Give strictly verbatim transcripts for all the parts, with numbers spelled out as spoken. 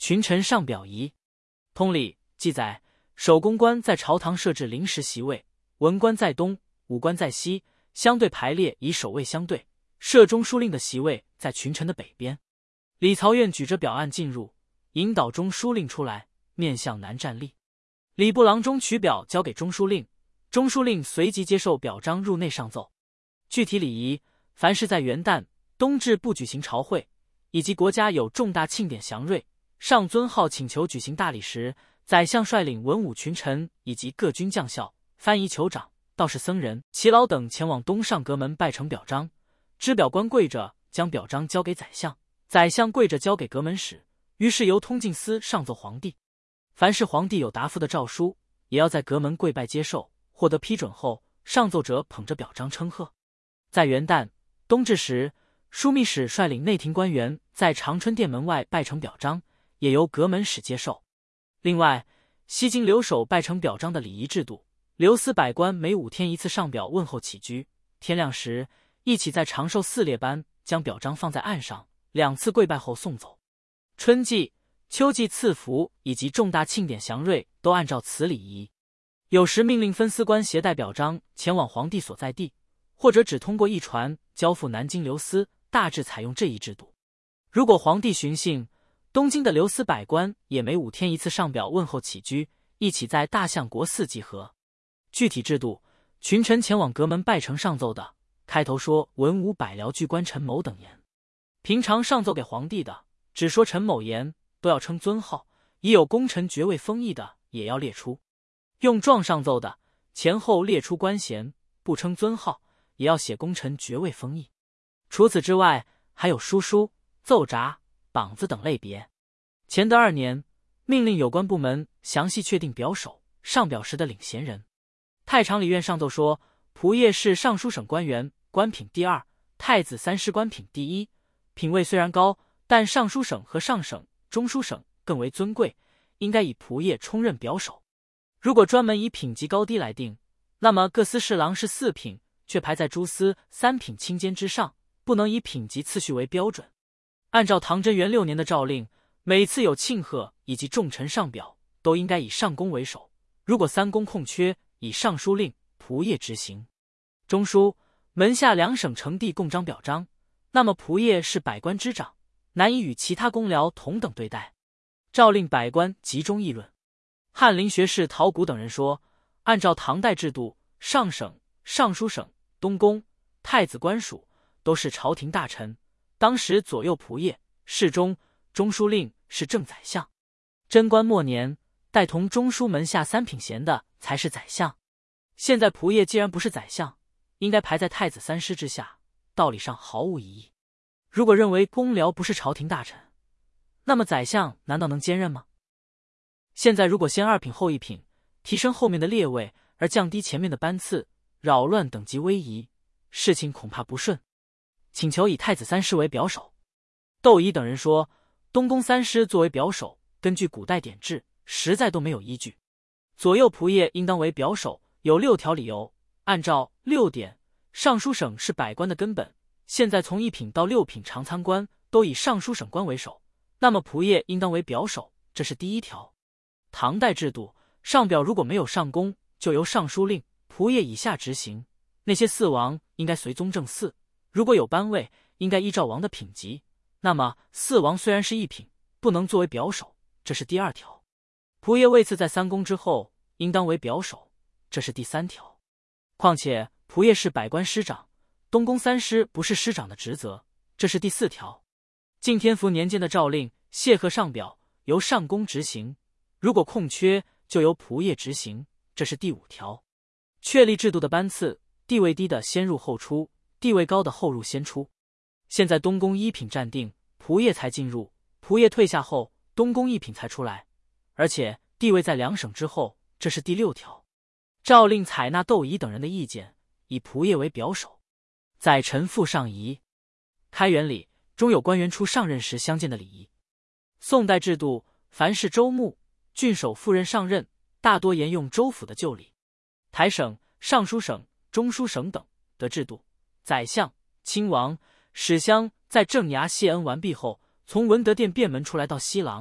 群臣上表仪。通礼记载，守宫官在朝堂设置临时席位，文官在东，武官在西，相对排列以守卫相对。设中书令的席位在群臣的北边。李曹院举着表案进入，引导中书令出来，面向南站立。礼部郎中取表交给中书令，中书令随即接受表彰入内上奏。具体礼仪，凡是在元旦、冬至不举行朝会，以及国家有重大庆典祥瑞，上尊号请求举行大礼时，宰相率领文武群臣以及各军将校、藩仪酋长、道士僧人、耆老等前往东上阁门拜呈表彰。知表官跪着将表彰交给宰相，宰相跪着交给阁门使，于是由通进司上奏皇帝。凡是皇帝有答复的诏书，也要在阁门跪拜接受，获得批准后，上奏者捧着表彰称贺。在元旦、冬至时，枢密使率领内廷官员在长春殿门外拜呈表彰，也由阁门使接受。另外，西京留守拜呈表彰的礼仪制度，留司百官每五天一次上表问候起居，天亮时一起在长寿寺列班，将表彰放在案上，两次跪拜后送走。春季、秋季赐福以及重大庆典祥瑞都按照此礼仪。有时命令分司官携带表彰前往皇帝所在地，或者只通过一传交付南京留司，大致采用这一制度。如果皇帝巡幸，东京的留司百官也每五天一次上表问候起居，一起在大相国寺集合。具体制度，群臣前往阁门拜呈上奏的，开头说文武百僚巨官陈某等言；平常上奏给皇帝的，只说陈某言，都要称尊号；已有功臣爵位封邑的，也要列出。用状上奏的，前后列出官衔，不称尊号，也要写功臣爵位封邑。除此之外，还有书书、奏札、榜子等类别。乾德二年，命令有关部门详细确定表首、上表时的领衔人。太常理院上奏说，仆射是尚书省官员，官品第二；太子三师官品第一。品位虽然高，但尚书省和上省、中书省更为尊贵，应该以仆射充任表首。如果专门以品级高低来定，那么各司侍郎是四品，却排在诸司三品卿监之上，不能以品级次序为标准。按照唐贞元六年的诏令，每次有庆贺以及重臣上表，都应该以上宫为首。如果三宫空缺，以尚书令、仆射执行。中书、门下两省成帝共章表彰，那么仆射是百官之长，难以与其他公僚同等对待。诏令百官集中议论。翰林学士陶谷等人说，按照唐代制度，上省、尚书省、东宫、太子官署都是朝廷大臣，当时左右仆射、侍中、中书令是正宰相。贞观末年，带同中书门下三品衔的才是宰相。现在仆射既然不是宰相，应该排在太子三师之下，道理上毫无异议。如果认为公僚不是朝廷大臣，那么宰相难道能兼任吗？现在如果先二品后一品，提升后面的列位，而降低前面的班次，扰乱等级威仪，事情恐怕不顺。请求以太子三师为表首。窦仪等人说，东宫三师作为表首，根据古代典制，实在都没有依据。左右仆射应当为表首，有六条理由。按照六点，尚书省是百官的根本，现在从一品到六品常参官都以尚书省官为首，那么仆射应当为表首，这是第一条。唐代制度，上表如果没有上宫，就由尚书令、仆射以下执行。那些四王应该随宗正祀，如果有班位，应该依照王的品级。那么四王虽然是一品，不能作为表首，这是第二条。仆射位次在三公之后，应当为表首，这是第三条。况且仆射是百官师长，东宫三师不是师长的职责，这是第四条。敬天福年间的诏令，谢贺上表由上宫执行，如果空缺，就由仆射执行，这是第五条。确立制度的班次，地位低的先入后出，地位高的后入先出。现在东宫一品暂定，仆射才进入，仆射退下后，东宫一品才出来，而且地位在两省之后，这是第六条。诏令采纳窦仪等人的意见，以仆射为表首。载臣附上仪。开元礼中有官员出上任时相见的礼仪。宋代制度，凡是州牧、郡守赴任上任，大多沿用州府的旧礼。台省、尚书省、中书省等的制度，宰相、亲王、史襄在正衙谢恩完毕后，从文德殿便门出来到西廊，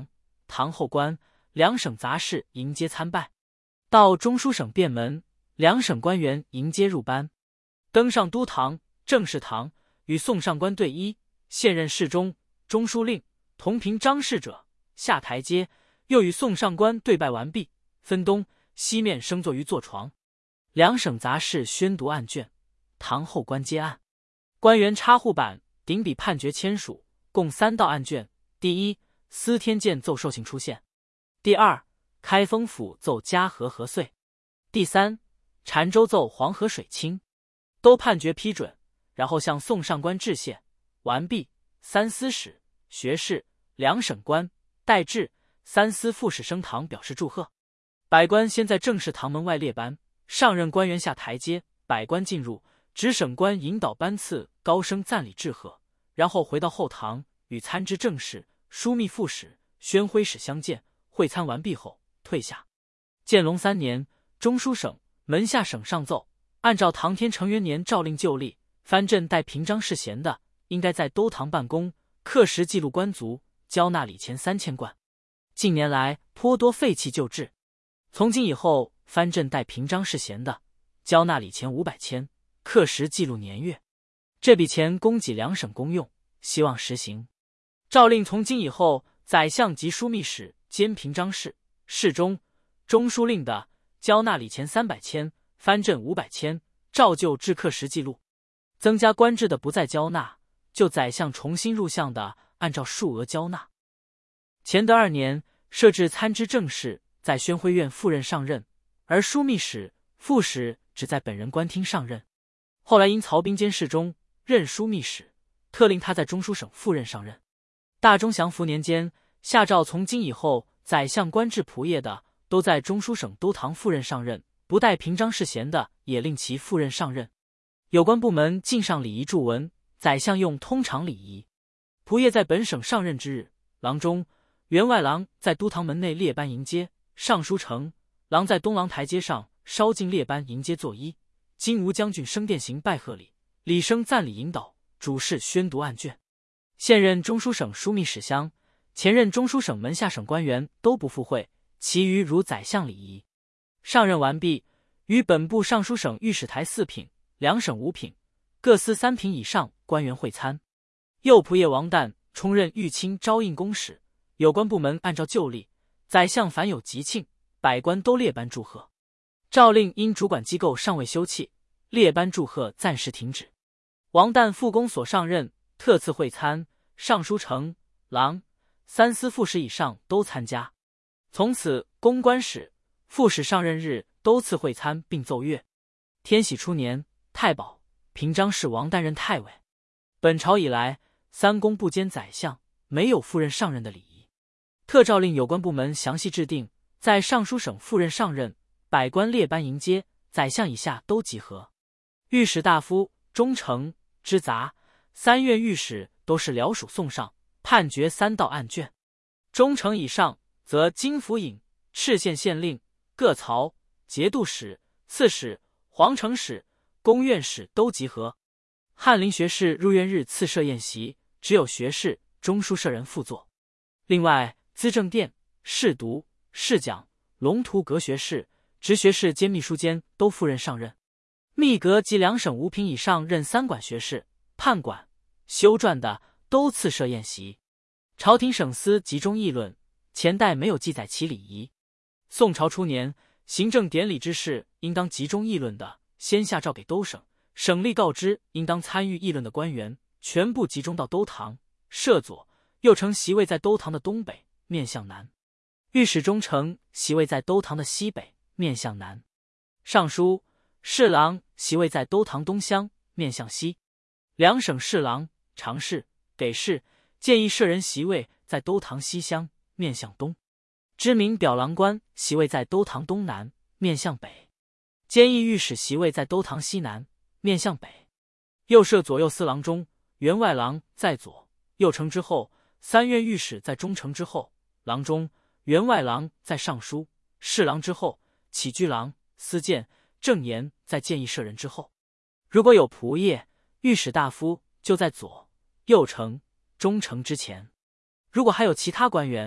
堂后官、两省杂事迎接参拜。到中书省便门，两省官员迎接入班。登上都堂、正事堂，与宋上官对揖，现任侍中、中书令同凭张氏者下台阶，又与宋上官对拜完毕，分东西面升坐于坐床。两省杂事宣读案卷，堂后官接案。官员插户板顶笔判决签署，共三道案卷：第一，司天监奏授信出现；第二，开封府奏嘉禾禾岁；第三，澶州奏黄河水清，都判决批准，然后向宋上官致谢。完毕，三司使、学士、两省官、代制、三司副使升堂表示祝贺。百官先在正式堂门外列班，上任官员下台阶，百官进入，直省官引导班次高声赞礼致贺，然后回到后堂，与参知政事、枢密副使、宣徽使相见。会参完毕后退下。建隆三年，中书省、门下省上奏，按照唐天成元年诏令旧例，藩镇带平章事衔的，应该在都堂办公，刻石记录官卒，交纳礼钱三千贯。近年来颇多废弃旧制，从今以后，藩镇带平章事衔的，交纳礼钱五百千，刻石记录年月。这笔钱供给两省公用，希望实行。诏令从今以后，宰相及枢密使兼平章事、侍中、中书令的，交纳礼钱三百千，藩镇五百千，照旧制刻石记录。增加官制的不再交纳，就宰相重新入相的，按照数额交纳。乾德二年，设置参知政事在宣徽院赴任上任，而枢密使、副使只在本人官厅上任。后来因曹彬兼侍中，任枢密使，特令他在中书省赴任上任。大中祥符年间，下诏从今以后，宰相官制仆业的，都在中书省都堂赴任上任，不带平章事衔的，也令其赴任上任。有关部门敬上礼仪注文，宰相用通常礼仪。仆业在本省上任之日，郎中、员外郎在都堂门内列班迎接，尚书丞、郎在东廊台阶上稍进列班迎接作揖。金吾将军升殿行拜贺礼，礼生赞礼引导，主事宣读案卷。现任中书省枢密使乡，前任中书省门下省官员都不赴会，其余如宰相礼仪。上任完毕，与本部尚书省御史台四品、两省五品、各司三品以上官员会参。右仆射王旦充任御卿招印公使。有关部门按照旧例，宰相凡有吉庆，百官都列班祝贺。诏令因主管机构尚未休葺，列班祝贺暂时停止。王旦复公所上任，特赐会参，尚书丞、郎、三司副使以上都参加。从此公官使、副使上任日都赐会参并奏乐。天禧初年，太保、平章事王旦任太尉。本朝以来，三公不兼宰相，没有赴任上任的礼仪。特诏令有关部门详细制定，在尚书省赴任上任，百官列班迎接，宰相以下都集合。御史大夫、中丞、知杂、三院御史都是僚属送上，判决三道案卷。中丞以上，则京府尹、敕县县令、各曹、节度使、刺史、皇城使、宫院使都集合。翰林学士入院日赐设宴席，只有学士、中书舍人副座。另外，资政殿、侍读、侍讲、龙图阁学士、直学士兼秘书监都赴任上任。秘阁及两省五品以上任三管学士、判管、修撰的都赐设宴席。朝廷省司集中议论，前代没有记载其礼仪。宋朝初年，行政典礼之事应当集中议论的，先下诏给都省，省吏告知应当参与议论的官员，全部集中到都堂设左，右丞席位在都堂的东北，面向南；御史中丞席位在都堂的西北，面向南；尚书、侍郎席位在都堂东厢，面向西；两省侍郎、常侍、给事、建议舍人席位在都堂西厢，面向东；知名表郎官席位在都堂东南，面向北；监议御史席位在都堂西南，面向北；右设左右司郎中、员外郎在左右丞之后，三院御史在中丞之后，郎中、员外郎在尚书、侍郎之后，起居郎、司谏、正言在建议舍人之后。如果有仆射、御史大夫，就在左、右丞、中丞之前。如果还有其他官员，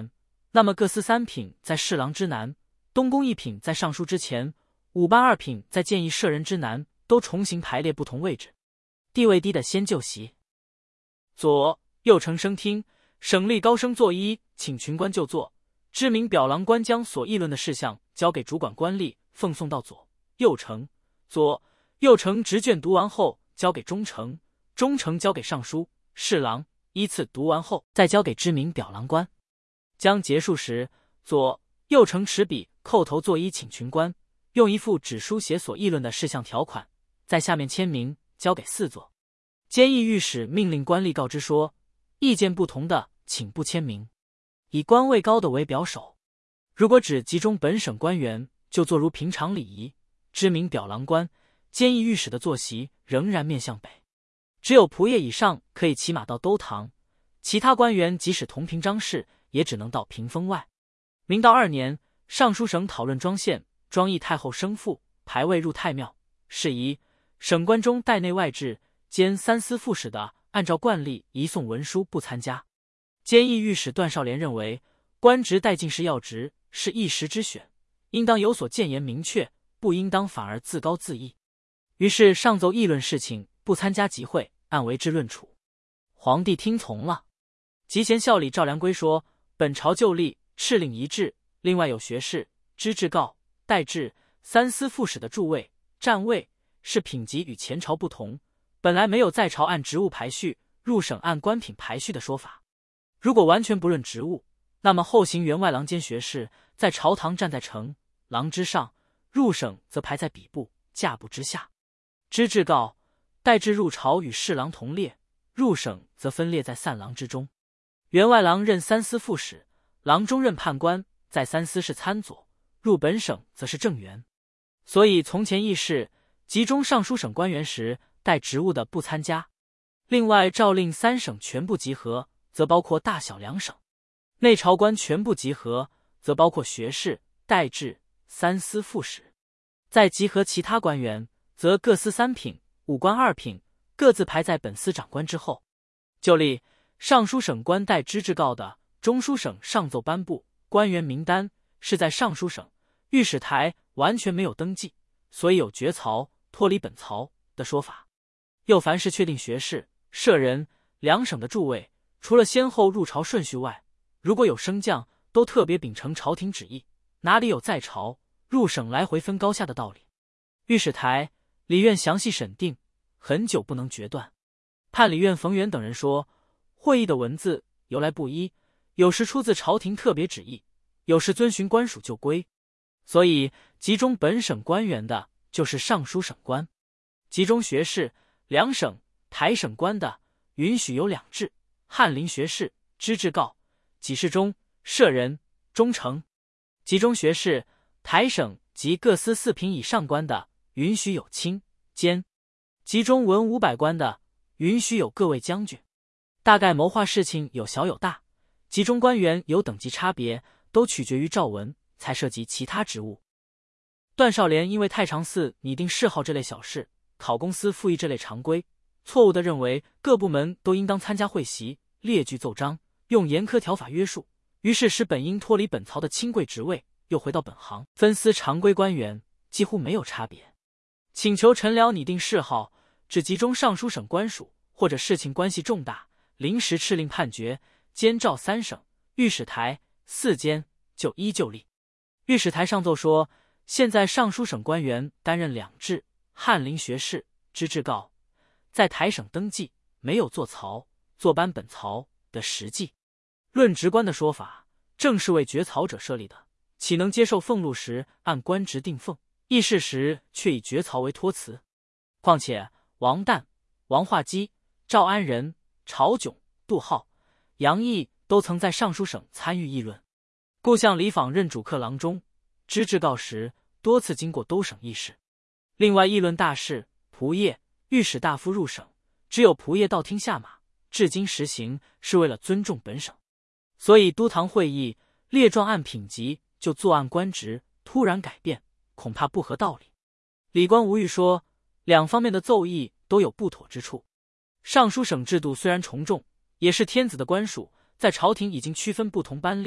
那么各司三品在侍郎之南，东宫一品在尚书之前，五班二品在建议舍人之南，都重新排列不同位置。地位低的先就席。左右丞升听，省吏高升作揖，请群官就坐。知名表郎官将所议论的事项交给主管官吏，奉送到左右丞。左右丞执卷读完后，交给中丞，中丞交给尚书、侍郎，依次读完后，再交给知名表郎官。将结束时，左右丞持笔叩头作揖，请群官用一副纸书写所议论的事项条款，在下面签名，交给四座。监议御史命令官吏告知说，意见不同的请不签名，以官位高的为表首。如果指集中本省官员，就坐如平常礼仪。知名表郎官、监议御史的坐席仍然面向北，只有仆射以上可以骑马到兜堂，其他官员即使同平章事，也只能到屏风外。明道二年，尚书省讨论庄宪、庄议太后生父排位入太庙事宜，省官中代内外制兼三司副使的，按照惯例移送文书不参加。监议御史段少廉认为，官职代进士要职，是一时之选，应当有所谏言明确，不应当反而自高自义。于是上奏议论事情，不参加集会，按为之论处。皇帝听从了。集贤孝礼赵良圭说，本朝旧例敕令一制，另外有学士、知制告、代制、三司副使的驻位、站位，是品级与前朝不同，本来没有在朝按职务排序，入省按官品排序的说法。如果完全不论职务，那么后行员外郎兼学士在朝堂站在丞郎之上，入省则排在笔部、架部之下。知制告、代制入朝与侍郎同列，入省则分列在散郎之中。员外郎任三司副使，郎中任判官，在三司是参佐，入本省则是正员。所以从前议事集中尚书省官员时，带职务的不参加。另外诏令三省全部集合，则包括大小两省；内朝官全部集合，则包括学士、代制、三司副使。再集合其他官员，则各司三品、五官二品，各自排在本司长官之后。就例尚书省官代知制告的，中书省上奏颁布官员名单，是在尚书省御史台完全没有登记，所以有绝曹、脱离本曹的说法。又凡是确定学士、舍人两省的驻位，除了先后入朝顺序外，如果有升降，都特别秉承朝廷旨意，哪里有在朝入省来回分高下的道理？御史台、理院详细审定，很久不能决断。判理院冯源等人说，会议的文字由来不一，有时出自朝廷特别旨意，有时遵循官属旧规，所以集中本省官员的就是尚书省官，集中学士、两省、台省官的允许有两制：翰林学士、知制告、给事中、舍人、中丞；集中学士、台省及各司四品以上官的允许有卿、监；集中文武百官的允许有各位将军。大概谋划事情有小有大，集中官员有等级差别，都取决于诏文，才涉及其他职务。段少廉因为太常寺拟定谥号这类小事，考公司复议这类常规，错误地认为各部门都应当参加会席，列举奏章，用严苛条法约束，于是使本应脱离本曹的清贵职位又回到本行，分司常规官员几乎没有差别。请求臣僚拟定谥号，只集中尚书省官署，或者事情关系重大，临时敕令判决，监诏三省、御史台、四监，就依旧例。御史台上奏说，现在尚书省官员担任两制：翰林学士、知制告，在台省登记，没有坐曹、坐班本曹的实际。论职官的说法，正是为绝曹者设立的，岂能接受俸禄时按官职定俸，议事时却以绝曹为托辞？况且王旦、王化基、赵安仁、曹炯、杜浩、杨毅都曾在尚书省参与议论，故向李昉任主客郎中，知制告时多次经过都省议事。另外议论大事，仆射、御史大夫入省，只有仆射到厅下马，至今实行，是为了尊重本省。所以都堂会议列状按品级，就作按官职突然改变，恐怕不合道理。李官吴玉说，两方面的奏议都有不妥之处。尚书省制度虽然从重，也是天子的官署，在朝廷已经区分不同班列，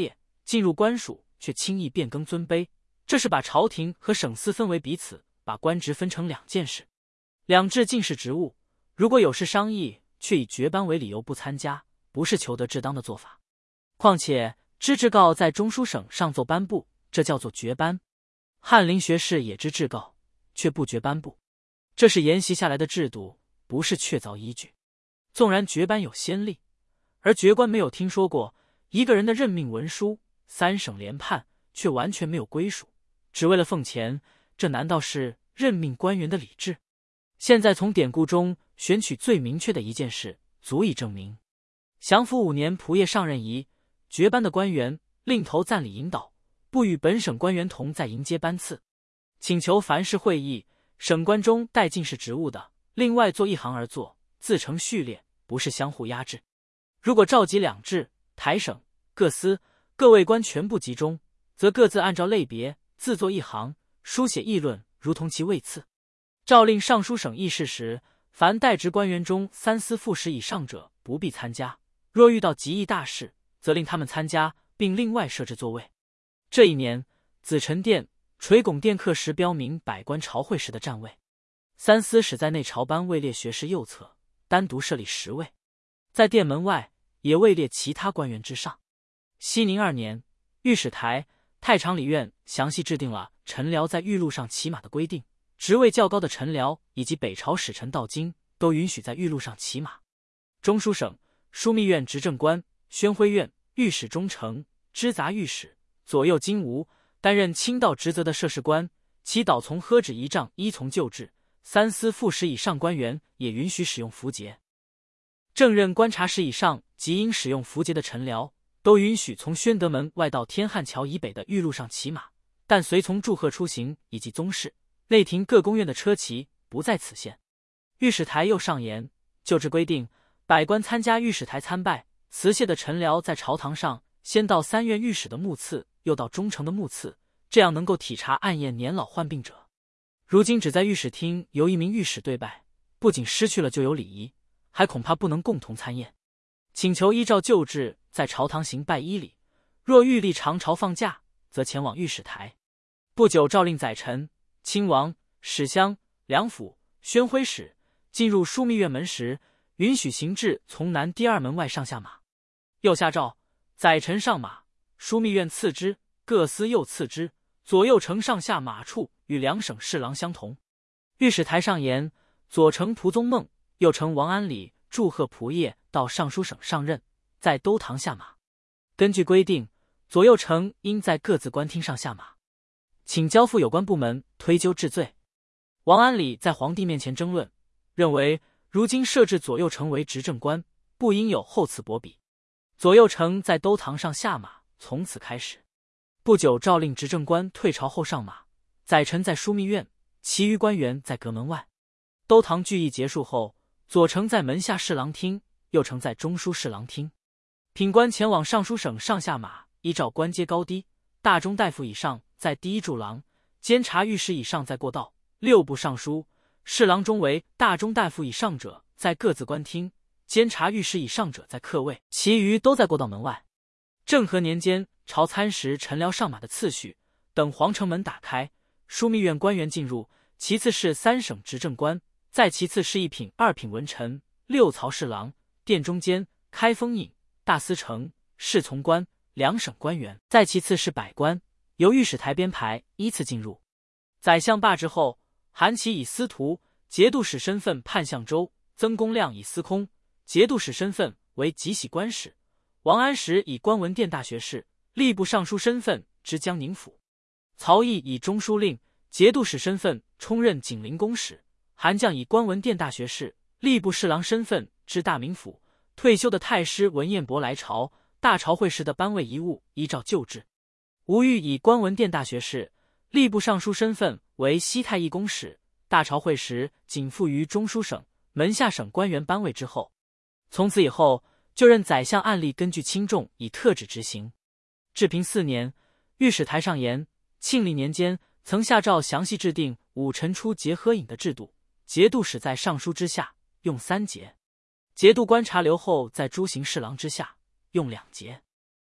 进入官署却轻易变更尊卑，这是把朝廷和省司分为彼此，把官职分成两件事。两制尽是职务，如果有事商议，却以绝班为理由不参加，不是求得至当的做法。况且知制告在中书省上奏颁布，这叫做绝班。翰林学士也知制告，却不绝颁布，这是沿袭下来的制度，不是确凿依据。纵然绝班有先例，而绝官没有听说过一个人的任命文书，三省连判，却完全没有归属，只为了俸钱，这难道是任命官员的理智？现在从典故中选取最明确的一件事，足以证明。祥符五年仆射上任仪，绝班的官员另投赞礼引导，不与本省官员同在迎接班次，请求凡是会议省官中带进士职务的，另外做一行而坐，自成序列，不是相互压制。如果召集两制，台省各司各位官全部集中，则各自按照类别自作一行，书写议论，如同其位次。诏令尚书省议事时，凡代职官员中三司副使以上者不必参加，若遇到极议大事，则令他们参加，并另外设置座位。这一年，紫宸殿、垂拱殿刻石标明百官朝会时的站位。三司使在内朝班位列学士右侧，单独设立十位，在殿门外也位列其他官员之上。熙宁二年，御史台、太常理院详细制定了臣僚在御路上骑马的规定，职位较高的臣僚以及北朝使臣到京都允许在御路上骑马。中书省、枢密院执政官、宣徽院、御史中丞、知杂御史、左右京吴担任卿道职责的涉事官，其导从呵止仪仗依从旧制。三司副使以上官员也允许使用符节。正任观察使以上及应使用符节的臣僚，都允许从宣德门外到天汉桥以北的御路上骑马，但随从祝贺出行以及宗室、内廷各宫院的车骑不在此限。御史台又上言，旧制规定，百官参加御史台参拜辞谢的臣僚，在朝堂上先到三院御史的目次，又到中丞的目次，这样能够体察暗验年老患病者。如今只在御史厅由一名御史对拜，不仅失去了旧有礼仪，还恐怕不能共同参宴。请求依照旧制在朝堂行拜依礼，若欲立长朝放假，则前往御史台。不久诏令宰臣、亲王、史襄、梁府、宣徽使进入枢密院门时，允许行至从南第二门外上下马。又下诏，宰臣上马，枢密院次之，各司又次之，左右丞上下马处与两省侍郎相同。御史台上言，左丞蒲宗孟、右丞王安礼祝贺仆射到尚书省上任，在都堂下马。根据规定，左右丞应在各自官厅上下马，请交付有关部门推究治罪。王安礼在皇帝面前争论，认为如今设置左右丞为执政官，不应有厚此薄彼。左右丞在都堂上下马，从此开始。不久诏令执政官退朝后上马，宰臣在枢密院，其余官员在阁门外。都堂聚议结束后，左丞在门下侍郎厅，右丞在中书侍郎厅。品官前往尚书省上下马，依照官阶高低，大中大夫以上在第一柱廊，监察御史以上在过道，六部尚书、侍郎中为大中大夫以上者在各自官厅，监察御史以上者在客位，其余都在过道门外。政和年间，朝参时臣僚上马的次序，等皇城门打开，枢密院官员进入，其次是三省执政官，再其次是一品、二品文臣、六曹侍郎、殿中监、开封尹、大司丞、侍从官、两省官员，再其次是百官，由御史台编排依次进入。宰相罢职后，韩琦以司徒、节度使身份判相州，曾公亮以司空、节度使身份为给喜官使，王安石以官文殿大学士、吏部尚书身份知江宁府，曹毅以中书令、节度使身份充任景陵公使，韩绛以官文殿大学士、吏部侍郎身份知大名府。退休的太师文彦博来朝，大朝会时的班位遗物依照旧制。吴玉以官文殿大学士、吏部尚书身份为西太尉公使，大朝会时仅附于中书省门下省官员班位之后。从此以后，就任宰相案例根据轻重以特旨执行。治平四年，御史台上言，庆历年间曾下诏详细制定五臣出节合饮的制度，节度使在尚书之下，用三节；节度观察留后在诸行侍郎之下，用两节。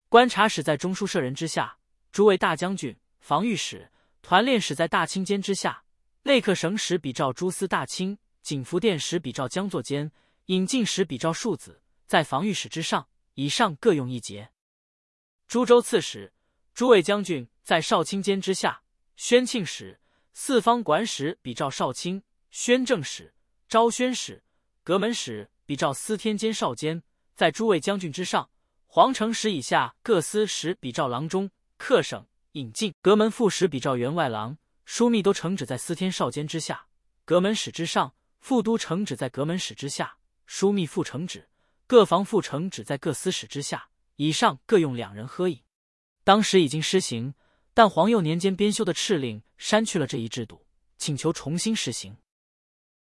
观察使在中书舍人之下，诸位大将军、防御使、团练使在大卿监之下，内客省使比照诸司大卿，景福殿使比照将作监，引进使比照庶子，在防御使之上，以上各用一节。诸州刺史、诸位将军在少卿监之下，宣庆使、四方管使比照少卿，宣政使、昭宣使、阁门使比照司天监少监，在诸位将军之上，皇城使以下各司使比照郎中、客省、引进、阁门副使比照员外郎，枢密都承旨在司天少监之下，阁门使之上，副都承旨在阁门使之下，枢密副承旨、各防副承旨在各司使之下，以上各用两人呵矣。当时已经施行，但皇佑年间编修的敕令删去了这一制度，请求重新施行。